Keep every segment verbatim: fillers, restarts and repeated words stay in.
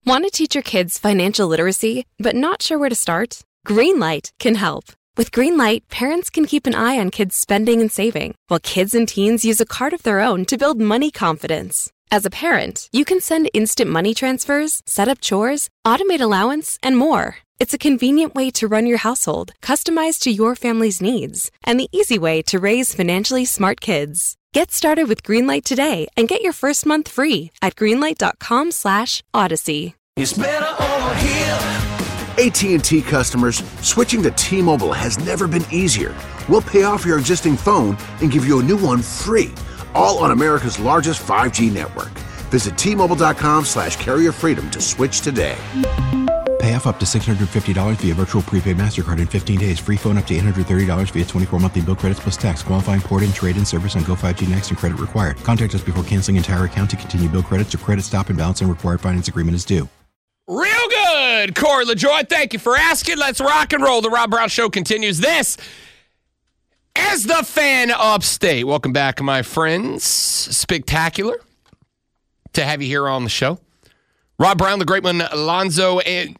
Want to teach your kids financial literacy, but not sure where to start? Greenlight can help. With Greenlight, parents can keep an eye on kids' spending and saving, while kids and teens use a card of their own to build money confidence. As a parent, you can send instant money transfers, set up chores, automate allowance, and more. It's a convenient way to run your household, customized to your family's needs, and the easy way to raise financially smart kids. Get started with Greenlight today and get your first month free at greenlight.com slash odyssey. It's better over here. A T and T customers, switching to T-Mobile has never been easier. We'll pay off your existing phone and give you a new one free, all on America's largest five G network. Visit T-Mobile.com slash carrier freedom to switch today. Pay off up to six hundred fifty dollars via virtual prepaid MasterCard in fifteen days. Free phone up to eight hundred thirty dollars via twenty-four monthly bill credits plus tax. Qualifying port and trade-in service on Go five G Next and credit required. Contact us before canceling entire account to continue bill credits or credit stop and balance and required finance agreement is due. Real good, Corey LaJoy. Thank you for asking. Let's rock and roll. The Rob Brown Show continues. This is the Fan Upstate. Welcome back, my friends. Spectacular to have you here on the show. Rob Brown, the great one, Alonzo, and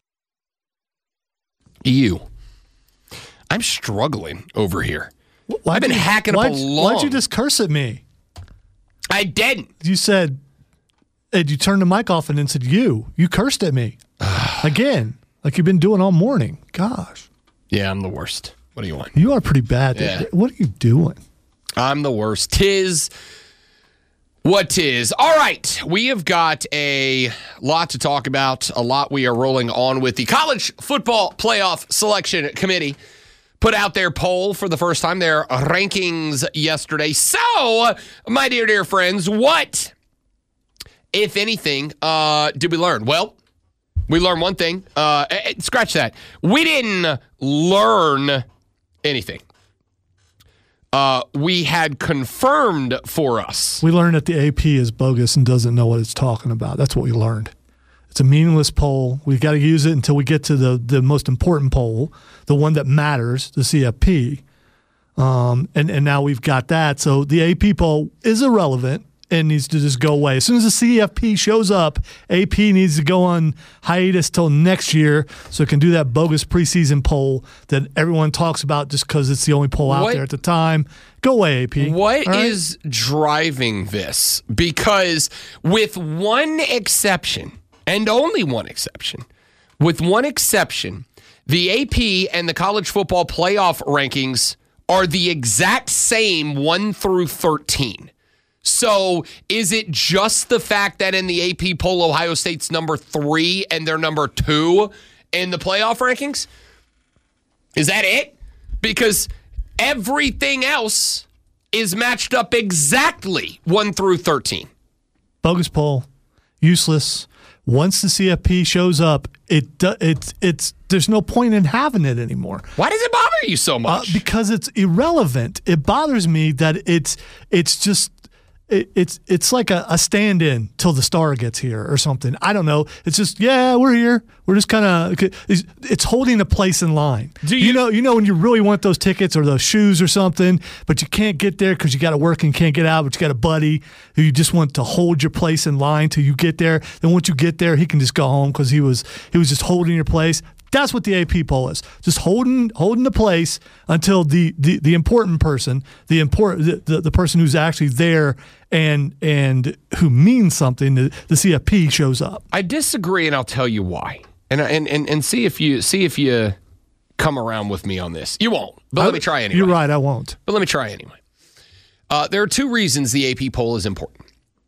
you. I'm struggling over here. Why'd I've been you, hacking up a long... Why'd you just curse at me? I didn't. You said... And you turned the mic off and then said, you. You cursed at me. Again. Like you've been doing all morning. Gosh. Yeah, I'm the worst. What do you want? You are pretty bad. Yeah. What are you doing? I'm the worst. Tis what tis. All right. We have got a lot to talk about. A lot we are rolling on with. The College Football Playoff Selection Committee put out their poll for the first time, their rankings yesterday. So, my dear, dear friends, what... if anything, uh, did we learn? Well, we learned one thing. Uh, scratch that. We didn't learn anything. Uh, we had confirmed for us. We learned that the A P is bogus and doesn't know what it's talking about. That's what we learned. It's a meaningless poll. We've got to use it until we get to the, the most important poll, the one that matters, the C F P. Um, and, and now we've got that. So the A P poll is irrelevant and needs to just go away. As soon as the C F P shows up, A P needs to go on hiatus till next year so it can do that bogus preseason poll that everyone talks about just because it's the only poll out what, there at the time. Go away, A P. What right? is driving this? Because with one exception, and only one exception, with one exception, the A P and the college football playoff rankings are the exact same one through thirteen. So is it just the fact that in the A P poll, Ohio State's number three and they're number two in the playoff rankings? Is that it? Because everything else is matched up exactly one through thirteen. Bogus poll. Useless. Once the C F P shows up, it it's it's there's no point in having it anymore. Why does it bother you so much? Uh, because it's irrelevant. It bothers me that it's it's just it, it's it's like a, a stand-in till the star gets here or something. I don't know. It's just yeah, we're here. We're just kind of it's, it's holding a place in line. Do you, you know you know when you really want those tickets or those shoes or something, but you can't get there because you got to work and can't get out. But you got a buddy who you just want to hold your place in line till you get there. Then once you get there, he can just go home because he was he was just holding your place. That's what the A P poll is. Just holding holding the place until the, the, the important person, the important the, the, the person who's actually there and and who means something, the, the C F P shows up. I disagree, and I'll tell you why. And and and, and see if you see if you come around with me on this. You won't, but I, let me try anyway. You're right, I won't. But let me try anyway. Uh, there are two reasons the A P poll is important.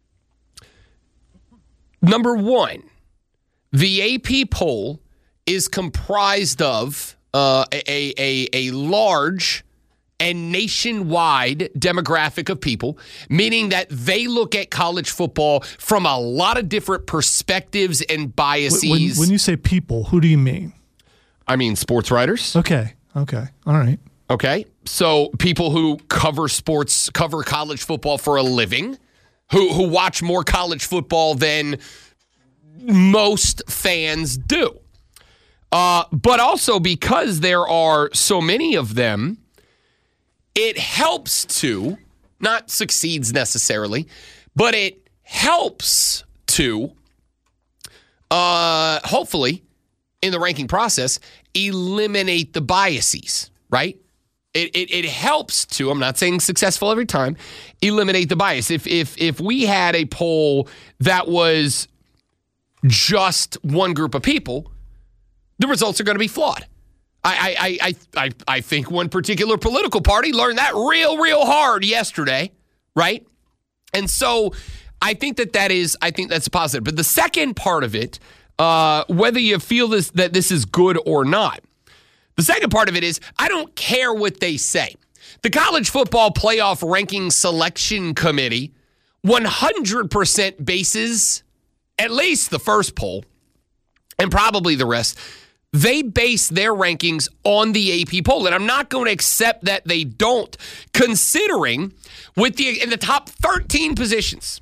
Number one, the A P poll is comprised of uh, a, a, a large and nationwide demographic of people, meaning that they look at college football from a lot of different perspectives and biases. When, when you say people, who do you mean? I mean sports writers. Okay, okay, all right. Okay, so people who cover sports, cover college football for a living, who who watch more college football than most fans do. Uh, but also because there are so many of them, it helps to, not succeeds necessarily, but it helps to uh, hopefully, in the ranking process, eliminate the biases, right? It, it it helps to, I'm not saying successful every time, eliminate the bias. If if if we had a poll that was just one group of people, the results are going to be flawed. I I I I I think one particular political party learned that real real hard yesterday, right? And so I think that that is I think that's a positive. But the second part of it, uh, whether you feel this that this is good or not. The second part of it is, I don't care what they say. The College Football Playoff Ranking Selection Committee one hundred percent bases, at least the first poll, and probably the rest, they base their rankings on the A P poll. And I'm not going to accept that they don't, considering with the in the top thirteen positions,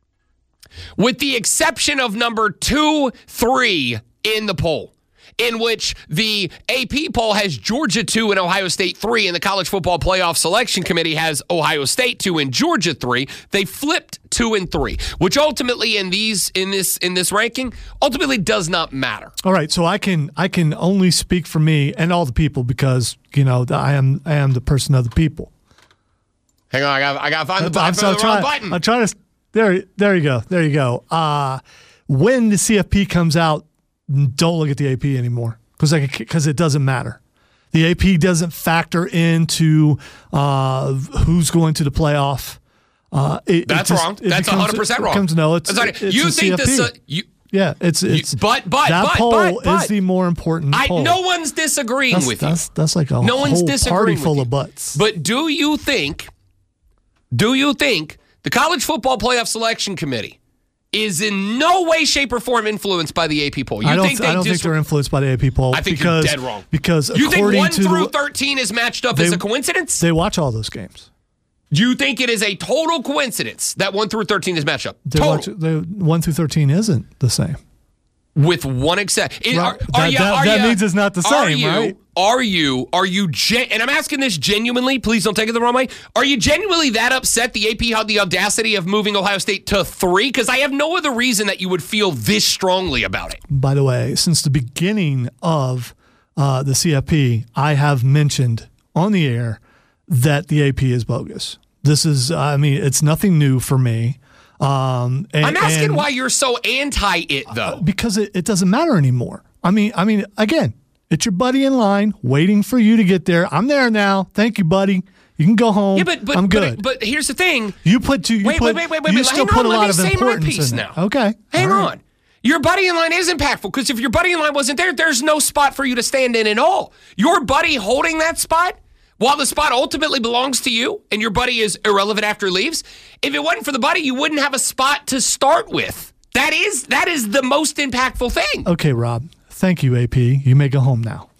with the exception of number two, three in the poll, in which the A P poll has Georgia two and Ohio State three, and the College Football Playoff Selection Committee has Ohio State two and Georgia three. They flipped two and three, which ultimately in these in this in this ranking ultimately does not matter. All right, so I can I can only speak for me and all the people because you know I am I am the person of the people. Hang on, I got I got to find the, I'm, button, so the try, wrong button. I'm trying to. There, there you go. There you go. Uh, when the C F P comes out, don't look at the A P anymore because because it doesn't matter. The A P doesn't factor into uh, who's going to the playoff. Uh, it, That's it just, wrong. That's one hundred percent wrong. It comes, no, it's, That's it's you a think C F P. this? Uh, you, yeah, it's it's. you, but but that but poll but, but is the more important I, poll. no one's disagreeing that's, with that's, you. That's like a no whole one's disagreeing party with full you. of butts. But do you think? Do you think the College Football Playoff Selection Committee is in no way, shape, or form influenced by the A P poll? You I don't, think they I don't dis- think they're influenced by the A P poll. I think because, you're dead wrong. Because you think according one to through the, thirteen is matched up they, as a coincidence? They watch all those games. Do you think it is a total coincidence that one through thirteen is matched up? They Total. watch, they, one through thirteen isn't the same. With one exception. Right. Are, That- are you, that- are that you, means it's not the are same, you, right? Are you, are you, gen- and I'm asking this genuinely, please don't take it the wrong way. Are you genuinely that upset the A P had the audacity of moving Ohio State to three? Because I have no other reason that you would feel this strongly about it. By the way, since the beginning of uh, the C F P, I have mentioned on the air that the A P is bogus. This is, I mean, it's nothing new for me. Um, and, I'm asking and, why you're so anti it, though. because it, it doesn't matter anymore. I mean, I mean, again, it's your buddy in line waiting for you to get there. I'm there now. Thank you, buddy. You can go home. Yeah, but but, I'm good. but but here's the thing. You put two. You Wait, put, wait, wait, wait, You wait. still Hang put on, a let lot me of say my importance piece in now. it. Okay, Hang all right. on. Your buddy in line is impactful because if your buddy in line wasn't there, there's no spot for you to stand in at all. Your buddy holding that spot, while the spot ultimately belongs to you and your buddy is irrelevant after he leaves, if it wasn't for the buddy, you wouldn't have a spot to start with. That is that is the most impactful thing. Okay, Rob. Thank you, A P. You may go home now.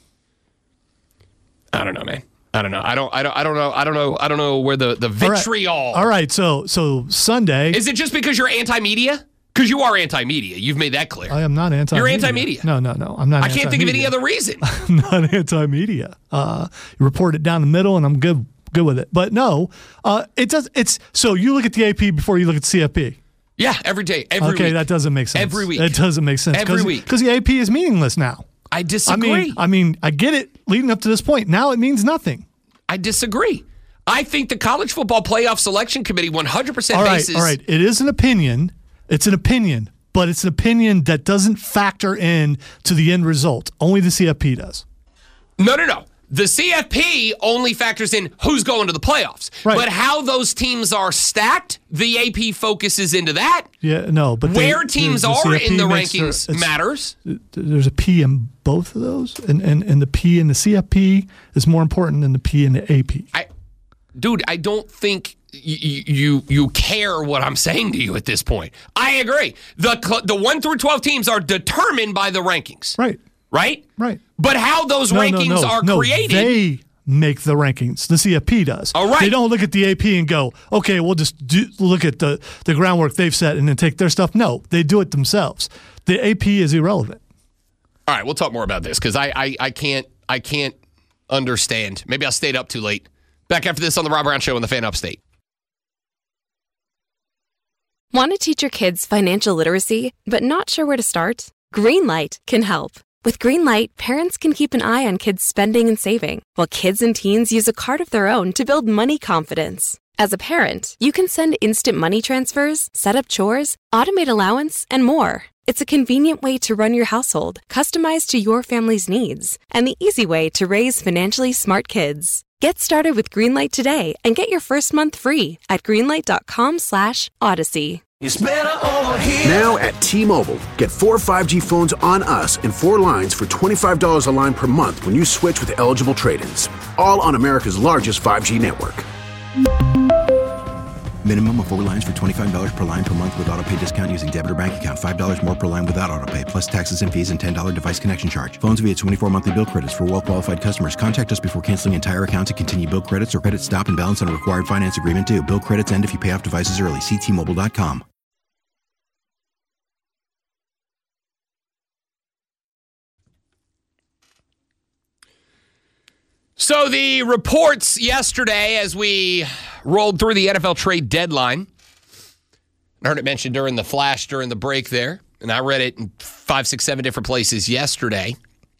I don't know, man. I don't know. I don't. I don't. I don't know. I don't know. I don't know where the the vitriol. All right. All right. So so Sunday. Is it just because you're anti-media? Because you are anti-media. You've made that clear. I am not anti. You're anti-media. No, no, no. I'm not. I can't think of any anti-media. other reason. I'm not anti-media. Uh, you report it down the middle, and I'm good good with it. But no, uh, it does. It's so you look at the A P before you look at the C F P. Yeah, every day, every okay, week. that doesn't make sense. Every week. It doesn't make sense. Every week. Because the A P is meaningless now. I I disagree. mean, I mean, I get it leading up to this point. Now it means nothing. I disagree. I think the College Football Playoff Selection Committee one hundred percent All right, bases. all right. It is an opinion. It's an opinion, but it's an opinion that doesn't factor in to the end result. Only the C F P does. No, no, no. The C F P only factors in who's going to the playoffs. Right. But how those teams are stacked, the A P focuses into that. Yeah, no, but they- Where teams the are C F P in the makes their- rankings it's- matters. There's a P in both of those, and, and and the P in the C F P is more important than the P in the A P. I, dude, I don't think you, you you care what I'm saying to you at this point. I agree. The cl- the one through twelve teams are determined by the rankings. Right, Right? right. But how those No, rankings no, no, are no, created. They make the rankings. The C F P does. All right. They don't look at the A P and go, okay, we'll just do, look at the, the groundwork they've set and then take their stuff. No, they do it themselves. The A P is irrelevant. All right, we'll talk more about this because I, I I can't I can't understand. Maybe I stayed up too late. Back after this on the Rob Brown Show on the Fan Upstate. Want to teach your kids financial literacy, but not sure where to start? Greenlight can help. With Greenlight, parents can keep an eye on kids' spending and saving, while kids and teens use a card of their own to build money confidence. As a parent, you can send instant money transfers, set up chores, automate allowance, and more. It's a convenient way to run your household, customized to your family's needs, and the easy way to raise financially smart kids. Get started with Greenlight today and get your first month free at greenlight.com slash Odyssey. It's better over here. Now at T-Mobile, get four five G phones on us and four lines for twenty-five dollars a line per month when you switch with eligible trade-ins. All on America's largest five G network. Minimum of four lines for twenty-five dollars per line per month with autopay discount using debit or bank account. five dollars more per line without autopay, plus taxes and fees and ten dollars device connection charge. Phones via twenty-four monthly bill credits for well-qualified customers. Contact us before canceling entire account to continue bill credits or credit stop and balance on a required finance agreement due. Bill credits end if you pay off devices early. See T Mobile dot com. So the reports yesterday as we rolled through the N F L trade deadline, I heard it mentioned during the flash during the break there, and I read it in five, six, seven different places yesterday.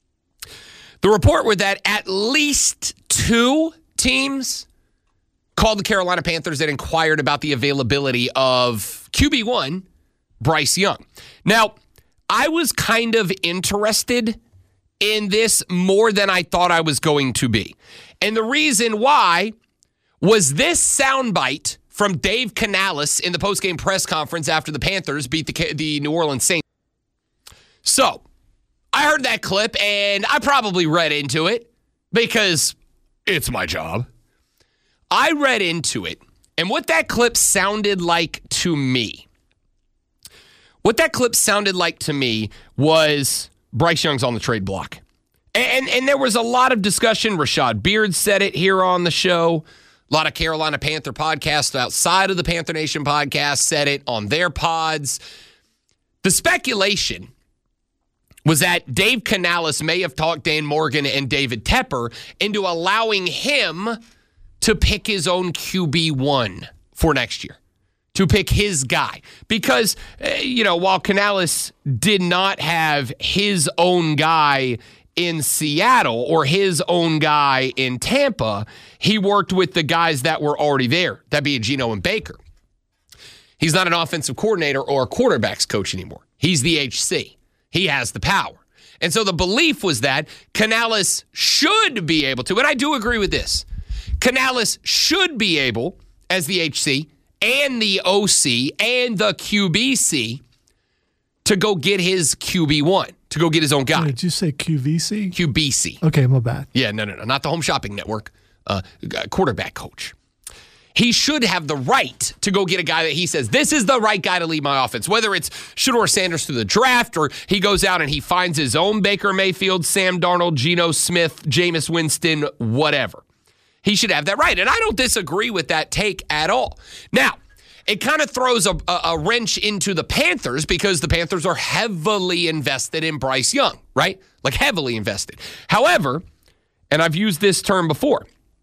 The report was that at least two teams called the Carolina Panthers and inquired about the availability of Q B one, Bryce Young. Now, I was kind of interested in this more than I thought I was going to be. And the reason why was this soundbite from Dave Canales in the postgame press conference after the Panthers beat the, the New Orleans Saints. So, I heard that clip, and I probably read into it because it's my job. I read into it, and what that clip sounded like to me, what that clip sounded like to me was Bryce Young's on the trade block. And, and there was a lot of discussion. Rashad Beard said it here on the show. A lot of Carolina Panther podcasts outside of the Panther Nation podcast said it on their pods. The speculation was that Dave Canales may have talked Dan Morgan and David Tepper into allowing him to pick his own Q B one for next year, to pick his guy. Because, uh, you know, while Canales did not have his own guy in Seattle or his own guy in Tampa, he worked with the guys that were already there. That'd be Geno and Baker. He's not an offensive coordinator or a quarterbacks coach anymore. He's the H C. He has the power. And so the belief was that Canales should be able to, and I do agree with this, Canales should be able, as the H C and the O C and the Q B C, to go get his Q B one, to go get his own guy. Did you say Q V C? Q B C. Okay, my bad. Yeah, no, no, no, not the Home Shopping Network. Uh, quarterback coach. He should have the right to go get a guy that he says, this is the right guy to lead my offense. Whether it's Shedeur Sanders through the draft or he goes out and he finds his own Baker Mayfield, Sam Darnold, Geno Smith, Jameis Winston, whatever. He should have that right. And I don't disagree with that take at all. Now, it kind of throws a, a, a wrench into the Panthers because the Panthers are heavily invested in Bryce Young, right? Like heavily invested. However, and I've used this term before,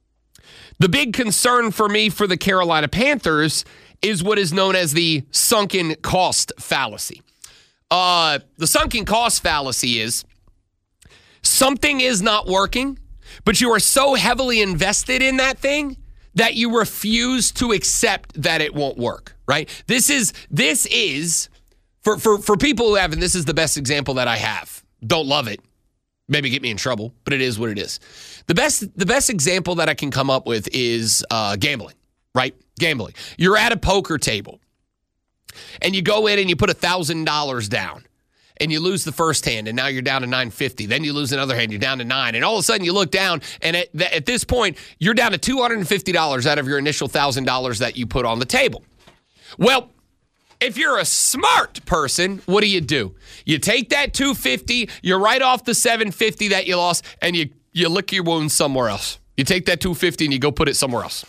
the big concern for me for the Carolina Panthers is what is known as the sunken cost fallacy. Uh, the sunken cost fallacy is something is not working, but you are so heavily invested in that thing that you refuse to accept that it won't work, right? This is, this is for, for, for people who haven't, this is the best example that I have. Don't love it. Maybe get me in trouble, but it is what it is. The best the best example that I can come up with is uh, gambling, right? Gambling. You're at a poker table, and you go in and you put one thousand dollars down, and you lose the first hand, and now you're down to nine hundred fifty dollars. Then you lose another hand, you're down to nine. And all of a sudden you look down, and at, at this point, you're down to two hundred fifty dollars out of your initial one thousand dollars that you put on the table. Well, if you're a smart person, what do you do? You take that two hundred fifty dollars, you write off the seven hundred fifty dollars that you lost, and you, you lick your wounds somewhere else. You take that two hundred fifty dollars and you go put it somewhere else.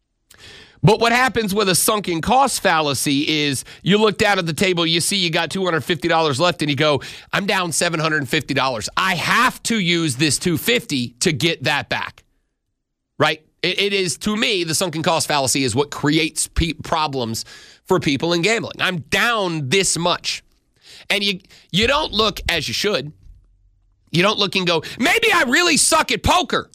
But what happens with a sunken cost fallacy is you look down at the table, you see you got two hundred fifty dollars left, and you go, I'm down seven hundred fifty dollars. I have to use this two hundred fifty dollars to get that back, right? It, it is, to me, the sunken cost fallacy is what creates pe- problems for people in gambling. I'm down this much. And you you don't look as you should. You don't look and go, maybe I really suck at poker.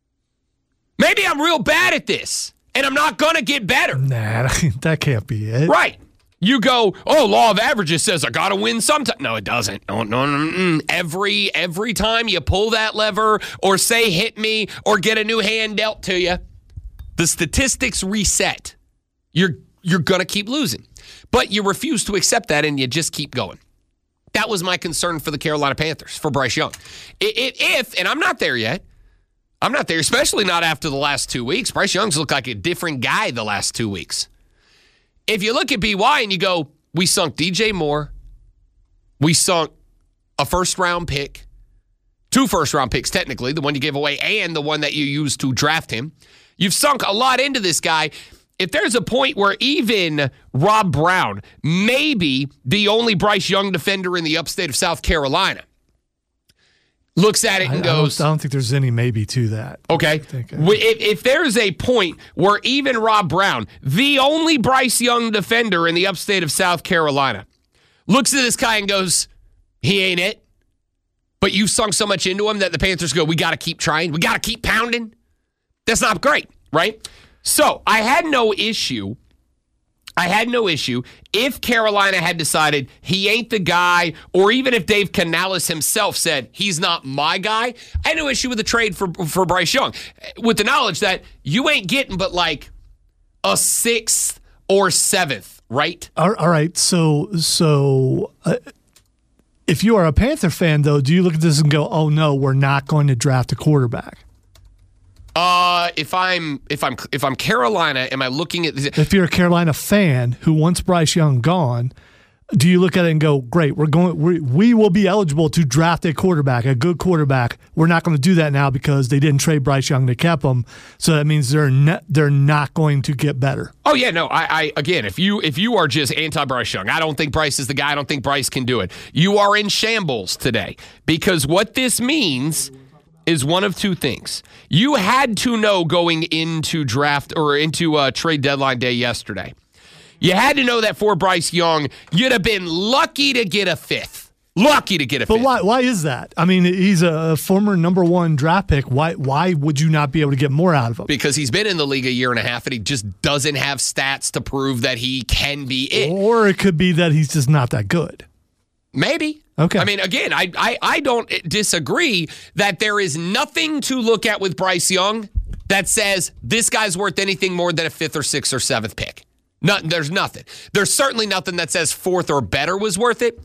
Maybe I'm real bad at this, and I'm not going to get better. Nah, that can't be it. Right. You go, oh, law of averages says I got to win sometime. No, it doesn't. No, no, no, no. Every, every time you pull that lever or say hit me or get a new hand dealt to you, the statistics reset. You're, you're going to keep losing. But you refuse to accept that, and you just keep going. That was my concern for the Carolina Panthers, for Bryce Young. If, if and I'm not there yet, I'm not there, especially not after the last two weeks. Bryce Young's looked like a different guy the last two weeks. If you look at B Y and you go, we sunk D J Moore, we sunk a first-round pick, two first-round picks technically, the one you gave away and the one that you used to draft him. You've sunk a lot into this guy. If there's a point where even Rob Brown, maybe the only Bryce Young defender in the upstate of South Carolina, looks at it and I, goes, I don't, I don't think there's any maybe to that. Okay. Think, uh, if, if there's a point where even Rob Brown, the only Bryce Young defender in the upstate of South Carolina, looks at this guy and goes, he ain't it. But you've sunk so much into him that the Panthers go, we got to keep trying. We got to keep pounding. That's not great, right? So I had no issue. I had no issue if Carolina had decided he ain't the guy, or even if Dave Canales himself said he's not my guy. I had no issue with the trade for, for Bryce Young, with the knowledge that you ain't getting but like a sixth or seventh, right? All, all right. So, so uh, if you are a Panther fan, though, do you look at this and go, oh, no, we're not going to draft a quarterback? Uh, if I'm if I'm if I'm Carolina, am I looking at this? If you're a Carolina fan who wants Bryce Young gone, do you look at it and go, great, we're going we, we will be eligible to draft a quarterback, a good quarterback. We're not going to do that now because they didn't trade Bryce Young, they kept him. So that means they're not, they're not going to get better. Oh yeah, no, I, I again, if you if you are just anti-Bryce Young, I don't think Bryce is the guy. I don't think Bryce can do it. You are in shambles today, because what this means is one of two things. You had to know going into draft or into uh, trade deadline day yesterday. You had to know that for Bryce Young, you'd have been lucky to get a fifth. Lucky to get a but fifth. But why why is that? I mean, he's a former number one draft pick. Why why would you not be able to get more out of him? Because he's been in the league a year and a half and he just doesn't have stats to prove that he can be it. Or it could be that he's just not that good. Maybe. Okay. I mean, again, I, I I don't disagree that there is nothing to look at with Bryce Young that says this guy's worth anything more than a fifth or sixth or seventh pick. No, there's nothing. There's certainly nothing that says fourth or better was worth it.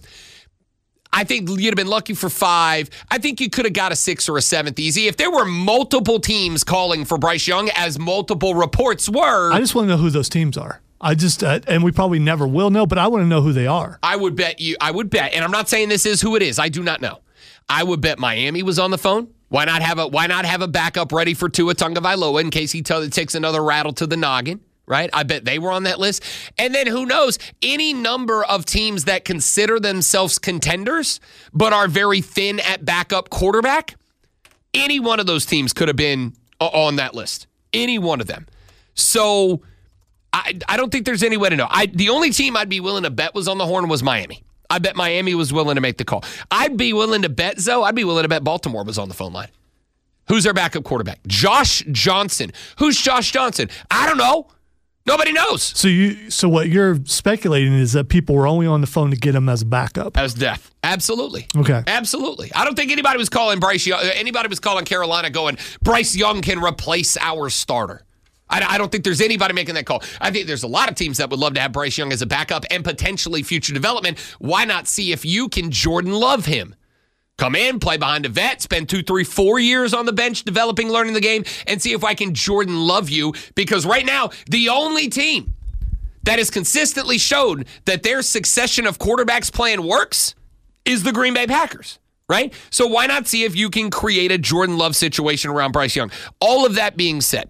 I think you'd have been lucky for five. I think you could have got a sixth or a seventh easy. If there were multiple teams calling for Bryce Young, as multiple reports were. I just want to know who those teams are. I just, uh, and we probably never will know, but I want to know who they are. I would bet you, I would bet, and I'm not saying this is who it is. I do not know. I would bet Miami was on the phone. Why not have a Why not have a backup ready for Tua Tagovailoa in case he t- takes another rattle to the noggin, right? I bet they were on that list. And then who knows, any number of teams that consider themselves contenders but are very thin at backup quarterback, any one of those teams could have been on that list. Any one of them. So I, I don't think there's any way to know. I, the only team I'd be willing to bet was on the horn was Miami. I bet Miami was willing to make the call. I'd be willing to bet, Zoe, I'd be willing to bet Baltimore was on the phone line. Who's their backup quarterback? Josh Johnson. Who's Josh Johnson? I don't know. Nobody knows. So you, so what you're speculating is that people were only on the phone to get him as a backup. As depth. Absolutely. Okay. Absolutely. I don't think anybody was calling Bryce Young, anybody was calling Carolina going, Bryce Young can replace our starter. I don't think there's anybody making that call. I think there's a lot of teams that would love to have Bryce Young as a backup and potentially future development. Why not see if you can Jordan Love him? Come in, play behind a vet, spend two, three, four years on the bench developing, learning the game, and see if I can Jordan Love you. Because right now, the only team that has consistently showed that their succession of quarterbacks plan works is the Green Bay Packers. Right? So why not see if you can create a Jordan Love situation around Bryce Young? All of that being said,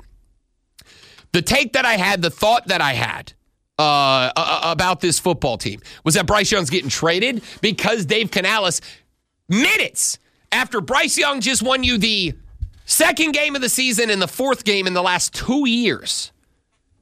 the take that I had, the thought that I had uh, about this football team was that Bryce Young's getting traded because Dave Canales, minutes after Bryce Young just won you the second game of the season and the fourth game in the last two years,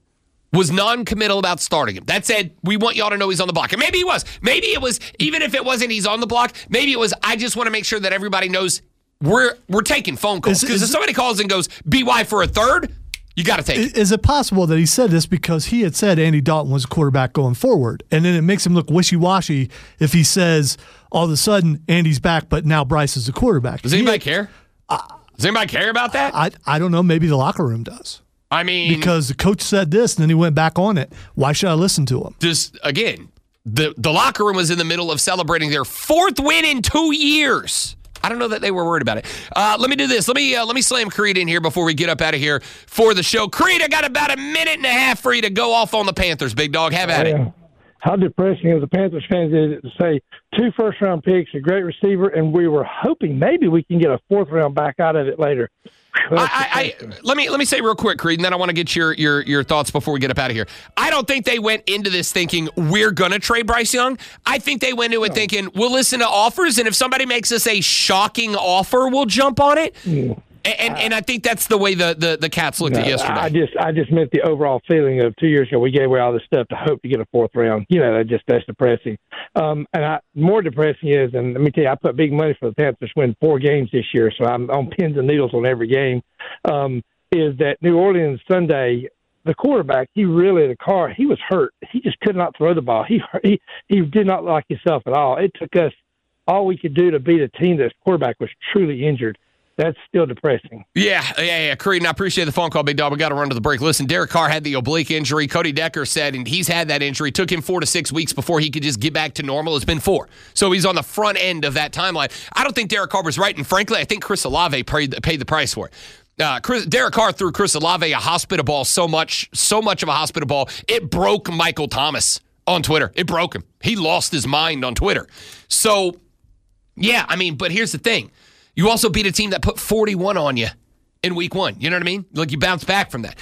was non-committal about starting him. That said, we want y'all to know he's on the block. And maybe he was. Maybe it was, even if it wasn't he's on the block, maybe it was, I just want to make sure that everybody knows we're we're taking phone calls. Because if somebody calls and goes, B Y for a third, you got to take it. Is it possible that he said this because he had said Andy Dalton was a quarterback going forward, and then it makes him look wishy-washy if he says all of a sudden Andy's back, but now Bryce is the quarterback? Does anybody he, care? Uh, Does anybody care about that? I I don't know. Maybe the locker room does. I mean, because the coach said this and then he went back on it. Why should I listen to him? Just again, the the locker room was in the middle of celebrating their fourth win in two years. I don't know that they were worried about it. Uh, let me do this. Let me uh, let me slam Creed in here before we get up out of here for the show. Creed, I got about a minute and a half for you to go off on the Panthers, big dog. Have at yeah. it. How depressing as the Panthers fans is it to say two first-round picks, a great receiver, and we were hoping maybe we can get a fourth round back out of it later. I, I, I, let me let me say real quick, Creed, and then I want to get your, your your thoughts before we get up out of here. I don't think they went into this thinking we're going to trade Bryce Young. I think they went into it no. thinking we'll listen to offers, and if somebody makes us a shocking offer, we'll jump on it. Mm. And, and and I think that's the way the, the, the Cats looked no, at yesterday. I just I just meant the overall feeling of two years ago we gave away all this stuff to hope to get a fourth round. You know, that just that's depressing. Um, and I, more depressing is, and let me tell you, I put big money for the Panthers to win four games this year, so I'm on pins and needles on every game. Um, is that New Orleans Sunday? The quarterback, he really the car he was hurt. He just could not throw the ball. He he he did not like himself at all. It took us all we could do to beat a team that's quarterback was truly injured. That's still depressing. Yeah, yeah, yeah. Creed, and I appreciate the phone call, big dog. We got to run to the break. Listen, Derek Carr had the oblique injury. Cody Decker said, and he's had that injury. It took him four to six weeks before he could just get back to normal. It's been four. So he's on the front end of that timeline. I don't think Derek Carr was right, and frankly, I think Chris Olave paid, paid the price for it. Uh, Chris, Derek Carr threw Chris Olave a hospital ball so much, so much of a hospital ball, it broke Michael Thomas on Twitter. It broke him. He lost his mind on Twitter. So, yeah, I mean, but here's the thing. You also beat a team that put forty-one on you in week one. You know what I mean? Like, you bounce back from that.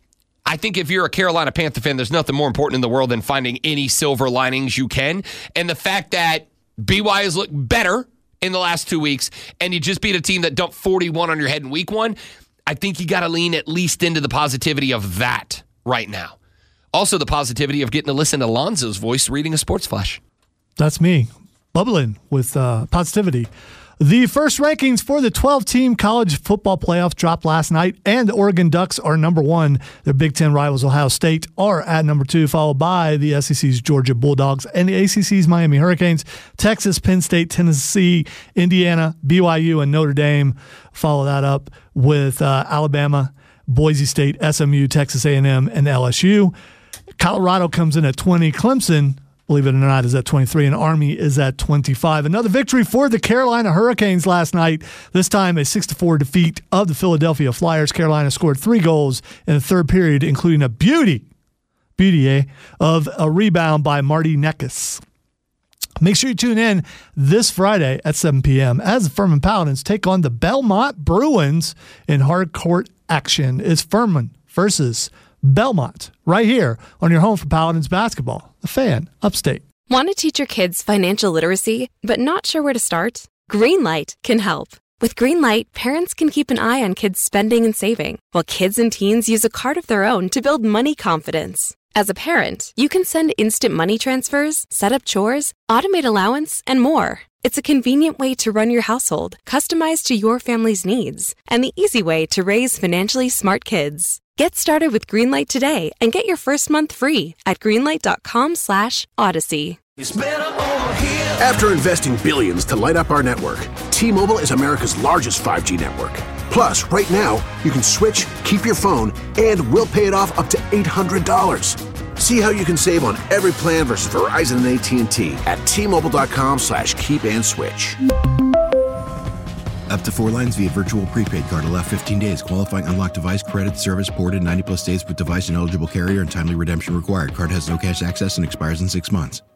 I think if you're a Carolina Panther fan, there's nothing more important in the world than finding any silver linings you can. And the fact that B Y has looked better in the last two weeks and you just beat a team that dumped forty-one on your head in week one, I think you got to lean at least into the positivity of that right now. Also, the positivity of getting to listen to Lonzo's voice reading a sports flash. That's me, bubbling with uh, positivity. The first rankings for the twelve-team college football playoff dropped last night, and the Oregon Ducks are number one. Their Big Ten rivals, Ohio State, are at number two, followed by the S E C's Georgia Bulldogs and the A C C's Miami Hurricanes. Texas, Penn State, Tennessee, Indiana, B Y U, and Notre Dame follow that up with uh, Alabama, Boise State, S M U, Texas A and M, and L S U. Colorado comes in at twenty. Clemson, believe it or not, is at twenty-three, and Army is at twenty-five. Another victory for the Carolina Hurricanes last night. This time a six to four defeat of the Philadelphia Flyers. Carolina scored three goals in the third period, including a beauty, beauty, eh, of a rebound by Marty Necas. Make sure you tune in this Friday at seven p.m. as the Furman Paladins take on the Belmont Bruins in hard court action. It's Furman versus Belmont right here on your home for Paladins basketball. The Fan, Upstate. Want to teach your kids financial literacy, but not sure where to start? Greenlight can help. With Greenlight, parents can keep an eye on kids' spending and saving, while kids and teens use a card of their own to build money confidence. As a parent, you can send instant money transfers, set up chores, automate allowance, and more. It's a convenient way to run your household, customized to your family's needs, and the easy way to raise financially smart kids. Get started with Greenlight today and get your first month free at greenlight.com slash Odyssey. It's better over here. After investing billions to light up our network, T-Mobile is America's largest five G network. Plus, right now, you can switch, keep your phone, and we'll pay it off up to eight hundred dollars. See how you can save on every plan versus Verizon and A T and T at T-Mobile.com slash keep and switch. Up to four lines via virtual prepaid card. Allow fifteen days. Qualifying unlocked device credit service ported ninety plus days with device and eligible carrier and timely redemption required. Card has no cash access and expires in six months.